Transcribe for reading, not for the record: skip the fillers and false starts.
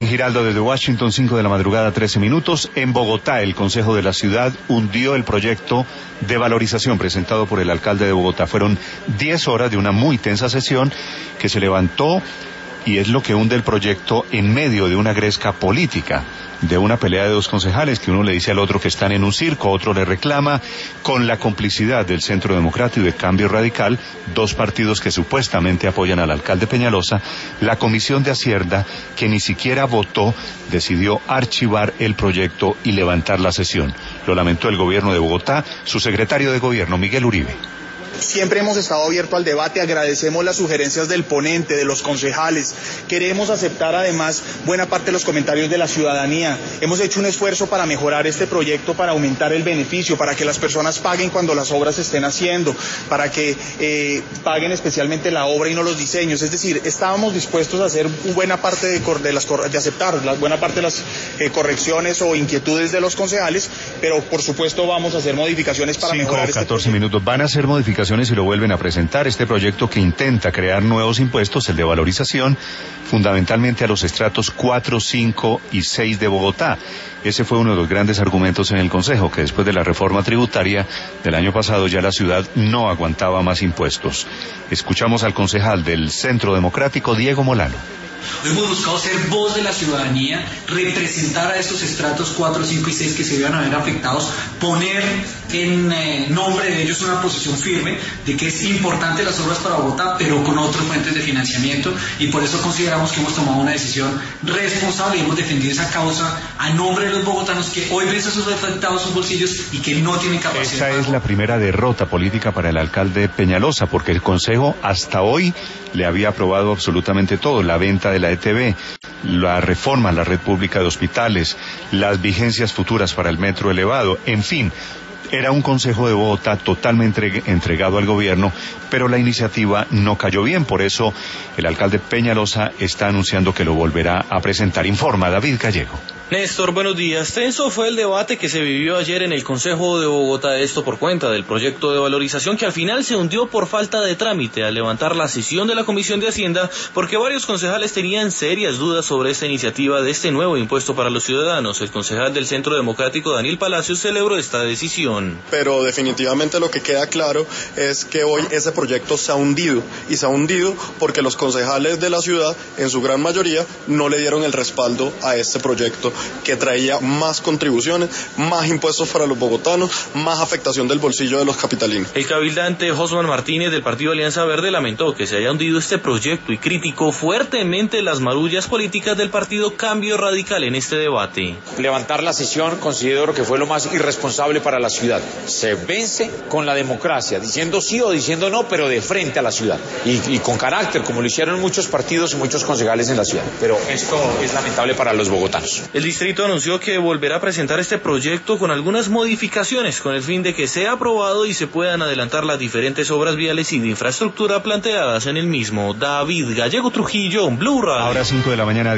Giraldo desde Washington, 5 de la madrugada, 13 minutos. En Bogotá, el Consejo de la Ciudad hundió el proyecto de valorización presentado por el alcalde de Bogotá. Fueron 10 horas de una muy tensa sesión que se levantó y es lo que hunde el proyecto en medio de una gresca política, de una pelea de dos concejales que uno le dice al otro que están en un circo, otro le reclama, con la complicidad del Centro Democrático y de Cambio Radical, dos partidos que supuestamente apoyan al alcalde Peñalosa. La Comisión de Hacienda, que ni siquiera votó, decidió archivar el proyecto y levantar la sesión. Lo lamentó el gobierno de Bogotá, su secretario de gobierno, Miguel Uribe. Siempre hemos estado abiertos al debate, agradecemos las sugerencias del ponente, de los concejales, queremos aceptar además buena parte de los comentarios de la ciudadanía. Hemos hecho un esfuerzo para mejorar este proyecto, para aumentar el beneficio, para que las personas paguen cuando las obras se estén haciendo, para que paguen especialmente la obra y no los diseños. Es decir, estábamos dispuestos a hacer buena parte de aceptar la buena parte de las correcciones o inquietudes de los concejales, pero por supuesto vamos a hacer modificaciones para mejorar este 14 proyecto. minutos. Van a hacer modificaciones y lo vuelven a presentar, este proyecto que intenta crear nuevos impuestos, el de valorización, fundamentalmente a los estratos 4, 5 y 6 de Bogotá. Ese fue uno de los grandes argumentos en el Consejo, que después de la reforma tributaria del año pasado ya la ciudad no aguantaba más impuestos. Escuchamos al concejal del Centro Democrático, Diego Molano. Hoy hemos buscado ser voz de la ciudadanía, representar a estos estratos 4, 5 y 6 que se iban a ver afectados, poner en nombre de ellos una posición firme de que es importante las obras para Bogotá, pero con otras fuentes de financiamiento, y por eso consideramos que hemos tomado una decisión responsable y hemos defendido esa causa a nombre de los bogotanos que hoy ven a sus afectados sus bolsillos y que no tienen capacidad. Esta es la primera derrota política para el alcalde Peñalosa, porque el Consejo hasta hoy le había aprobado absolutamente todo: la venta de la ETB, la reforma a la red pública de hospitales, las vigencias futuras para el metro elevado, en fin. Era un Consejo de Bogotá totalmente entregado al gobierno, pero la iniciativa no cayó bien. Por eso el alcalde Peñalosa está anunciando que lo volverá a presentar. Informa David Gallego. Néstor, buenos días. Tenso fue el debate que se vivió ayer en el Consejo de Bogotá, esto por cuenta del proyecto de valorización que al final se hundió por falta de trámite al levantar la sesión de la Comisión de Hacienda, porque varios concejales tenían serias dudas sobre esta iniciativa de este nuevo impuesto para los ciudadanos. El concejal del Centro Democrático, Daniel Palacios, celebró esta decisión. Pero definitivamente lo que queda claro es que hoy ese proyecto se ha hundido, y se ha hundido porque los concejales de la ciudad, en su gran mayoría, no le dieron el respaldo a este proyecto, que traía más contribuciones, más impuestos para los bogotanos, más afectación del bolsillo de los capitalinos. El cabildante Josman Martínez del Partido Alianza Verde lamentó que se haya hundido este proyecto y criticó fuertemente las marullas políticas del Partido Cambio Radical en este debate. Levantar la sesión considero que fue lo más irresponsable para la ciudad. Se vence con la democracia, diciendo sí o diciendo no, pero de frente a la ciudad y con carácter, como lo hicieron muchos partidos y muchos concejales en la ciudad. Pero esto es lamentable para los bogotanos. El distrito anunció que volverá a presentar este proyecto con algunas modificaciones con el fin de que sea aprobado y se puedan adelantar las diferentes obras viales y de infraestructura planteadas en el mismo. David Gallego Trujillo, Blue Radio. Ahora 5 de la mañana.